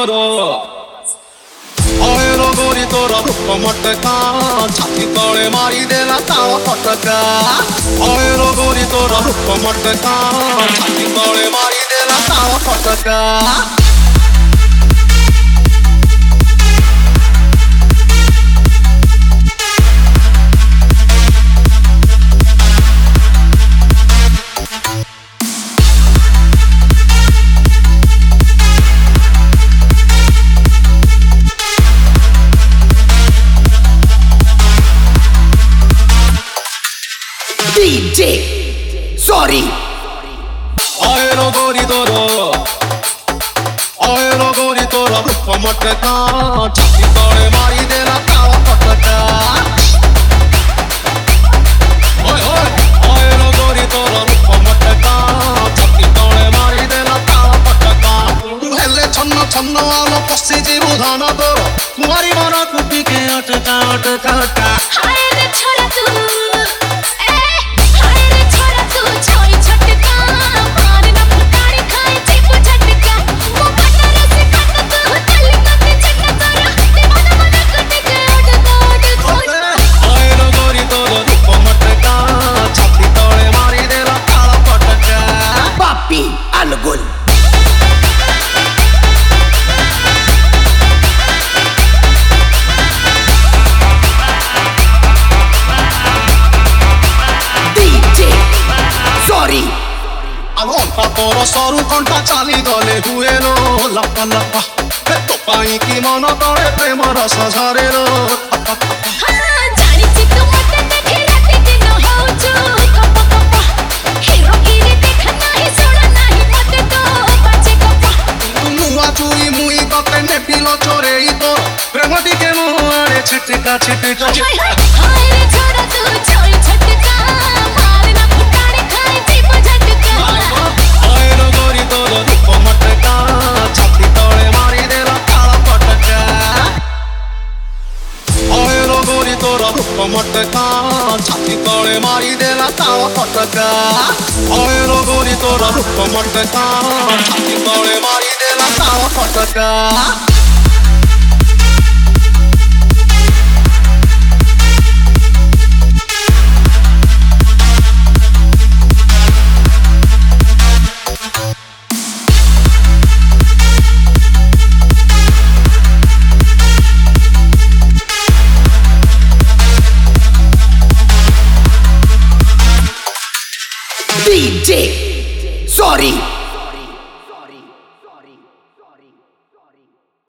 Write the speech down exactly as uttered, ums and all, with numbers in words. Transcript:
তোর অয়েলো গরি তোর রূপ মটকা ছাতি তলে মারি দেলা তাও ফটকা অয়েলো গরি তোর রূপ মটকা ছাতি তলে মারি দেলা তাও ফটকা D J Sorry অয়েলো গরি তোর অয়েলো গরি তোর রূপ মটকা ছাতি তলে মারি দেলা তাও ফটকা ওই ওই অয়েলো গরি তোর রূপ মটকা ছাতি তলে মারি দেলা তাও ফটকা হেলে ছন্ন ছন্ন আলো পশি জীব ধান তোর কুমারী মন কুটিকে অটকা অটকা অটকা हाय रे छोरा तू ए हाय रे छोरा तू छोई छटका मार ना फुटाड़ी खाए चिप झटका वो कटर से कट तू चली कते चटका तोरा दीवाना मना कटे के ओड ओड অয়েলো গরি তোর রূপ মটকা ছাতি তলে মারি দেলা তাও ফটকা Papi Angul D J Sorry ঘন্টা তোর সরু ঘন্টা চালি গলে হুয়েলো লাপা লাপা তো পাই কি মন তଳେ প্রেম রস ঝরেলো हां जानी छि तू मते देखे राती दिन होचू कपा कपा हीरो गिरी देख नाही सुन नाही मते तो बाजे कपा নুয়া চুই মুই কতে নেপিল চোরেই তোর প্রেম দিকে মোয়ারে ছিটকা ছিটকা हाय हाय हाय रे छोरा तू छोई छटका मार ना फुटाड़ी खाए चिप झटका অয়েলো গরি তোর রূপ মটকা ছাতি তলে মারি দেলা তাও ফটকা অয়েলো গরি তোর রূপ মটকা ছাতি তলে মারি দেলা তাও ফটকা অয়েলো গরি তোর রূপ মটকা ছাতি তলে মারি দেলা তাও ফটকা D J Sorry